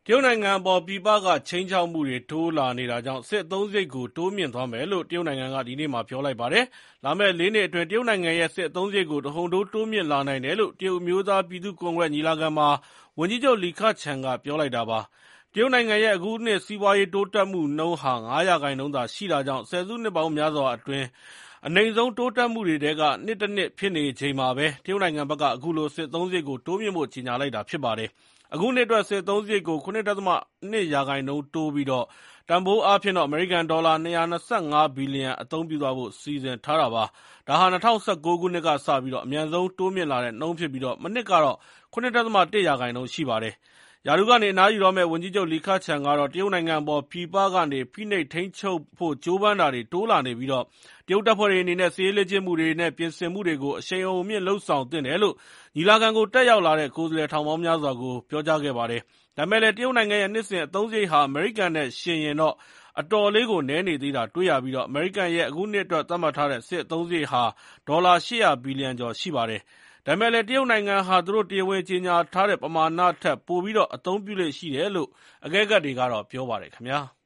တရုတ်နိုင်ငံအပေါ်ပြည်ပကခြိမ်းခြောက်မှုတွေတိုးလာနေတာကြောင့်စစ်အသုံးစရိတ်ကိုတိုးမြှင့်သွားမယ်လို့တရုတ်နိုင်ငံကဒီနေ့မှာပြောလိုက်ပါတယ်။လာမယ့်4 နှစ်အတွင်းတရုတ်နိုင်ငံရဲ့စစ်အသုံးစရိတ်ကိုတဟုန်ထိုးတိုးမြှင့်လာနိုင်တယ်လို့တရုတ်အမျိုးသားပြည်သူ့ကွန်ဂရက်ညီလာခံမှာဝန်ကြီးချုပ်လီခချန်ကပြောလိုက်တာပါ။တရုတ်နိုင်ငံရဲ့အခုနှစ်စီးပွားရေးတိုးတက်မှုနှုန်းဟာ 5% သာရှိတာကြောင့်ဆယ်စုနှစ်ပေါင်းများစွာအတွင်းအနိမ့်ဆုံးတိုးတက်မှုတွေထဲကနှစ်တစ်နှစ်ဖြစ်နေချိန်မှာပဲတရုတ်နိုင်ငံဘက်ကအခုလိုစစ်အသုံးစရိတ်ကိုတိုးမြှင့်ဖို့ကြေညာလိုက်တာဖြစ်ပါတယ်။အခုနှစ်အတွက်စစ်အသုံးစရိတ်ကို 7.2% တိုးပြီးတန်ဖိုးအားဖြင့်အမေရိကန်ဒေါ်လာ225ဘီလီယံအသုံးပြုသွားဖို့စီစဉ်ထားတာပါ။ဒါဟာ2019ခုနှစ်ကစပြီးအမြန်ဆုံးတိုးမြင့်လာတဲ့နှုန်းဖြစ်ပြီးမနှစ်ကတော့ 7.1% ရှိပါတယ်။ရာထူးကနေအနားယူတော့မယ့်ဝန်ကြီးချုပ်လီခချန်ကတော့တရုတ်နိုင်ငံအပေါ်ပြည်ပကနေဖိနှိပ်ထိန်းချုပ်ဖို့ကြိုးပမ်းတာတွေတိုးလာနေပြီးတရုတ်တပ်ဖွဲ့တွေအနေနဲ့စစ်ရေးလေ့ကျင့်မှုတွေနဲ့ပြင်ဆင်မှုတွေကိုအရှိန်အဟုန်မြှင့်လုပ်ဆောင်သင့်တယ်လို့ညီလာခံကိုတက်ရောက်လာတဲ့ကိုယ်စားလှယ်ထောင်ပေါင်းများစွာကိုပြောကြားခဲ့ပါတယ်။ဒါပေမဲ့လည်းတရုတ်နိုင်ငံရဲ့နှစ်စဉ်အသုံးစရိတ်ဟာအမေရိကန်နဲ့ယှဉ်ရင်အတော်လေးကိုနည်းနေသေးတာတွေ့ရပြီးအမေရိကန်ရဲ့အခုနှစ်အတွက်သတ်မှတ်ထားတဲ့စစ်အသုံးစရိတ်ဟာဒေါ်လာ800ဘီလီယံကျော်ရှိပါတယ်။ဒါပေမဲ့လည်းတရုတ်နိုင်ငံဟာသူတို့တရားဝင်ကြေညာထားတဲ့ပမာဏထက်ပိုပြီးအသုံးပြုလေ့ရှိတယ်လို့အကဲခတ်တွေကပြောပါတယ်ခင်ဗျာ။